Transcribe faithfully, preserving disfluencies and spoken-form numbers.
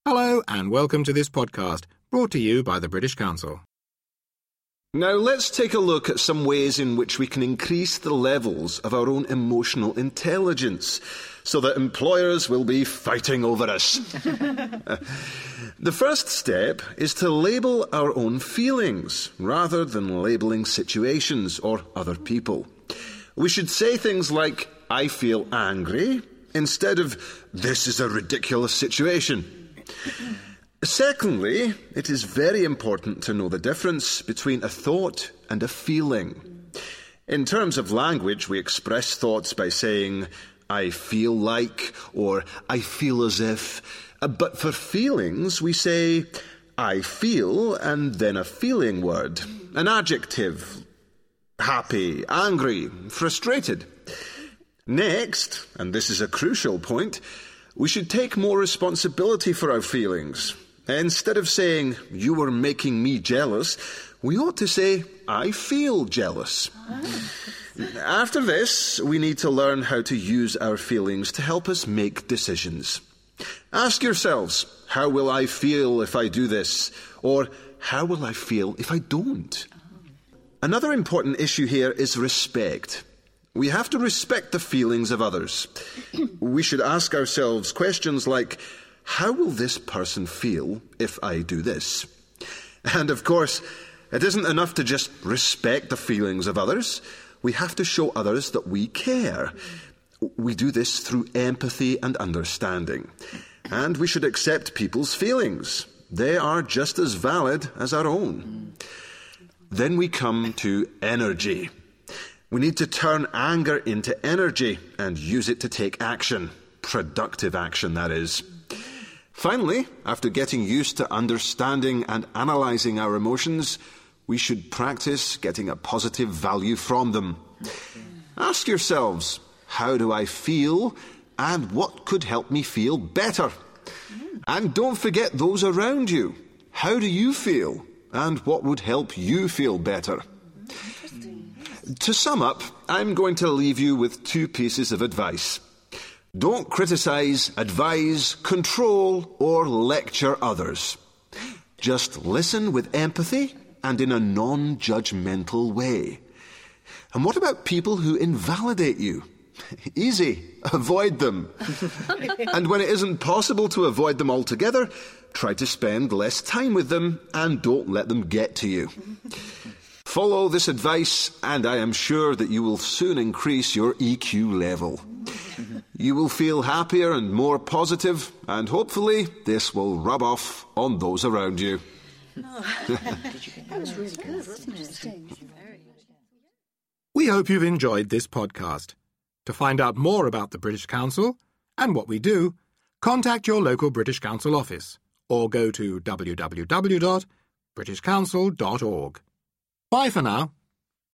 Hello and welcome to this podcast, brought to you by the British Council. Now let's take a look at some ways in which we can increase the levels of our own emotional intelligence so that employers will be fighting over us. The first step is to label our own feelings rather than labelling situations or other people. We should say things like, I feel angry, instead of, this is a ridiculous situation. Secondly, it is very important to know the difference between a thought and a feeling. In terms of language, we express thoughts by saying, I feel like, or I feel as if. But for feelings, we say, I feel, and then a feeling word, an adjective, happy, angry, frustrated. Next, and this is a crucial point, we should take more responsibility for our feelings. Instead of saying, you were making me jealous, we ought to say, I feel jealous. After this, we need to learn how to use our feelings to help us make decisions. Ask yourselves, how will I feel if I do this? Or, how will I feel if I don't? Another important issue here is respect. We have to respect the feelings of others. We should ask ourselves questions like, how will this person feel if I do this? And of course, it isn't enough to just respect the feelings of others. We have to show others that we care. We do this through empathy and understanding. And we should accept people's feelings. They are just as valid as our own. Then we come to energy. We need to turn anger into energy and use it to take action. Productive action, that is. Finally, after getting used to understanding and analysing our emotions, we should practice getting a positive value from them. Ask yourselves, how do I feel and what could help me feel better? And don't forget those around you. How do you feel and what would help you feel better? To sum up, I'm going to leave you with two pieces of advice. Don't criticise, advise, control, or lecture others. Just listen with empathy and in a non-judgmental way. And what about people who invalidate you? Easy. Avoid them. And when it isn't possible to avoid them altogether, try to spend less time with them and don't let them get to you. Follow this advice, and I am sure that you will soon increase your E Q level. You will feel happier and more positive, and hopefully this will rub off on those around you. That was really good, wasn't it? We hope you've enjoyed this podcast. To find out more about the British Council and what we do, contact your local British Council office or go to w w w dot british council dot org. Bye for now.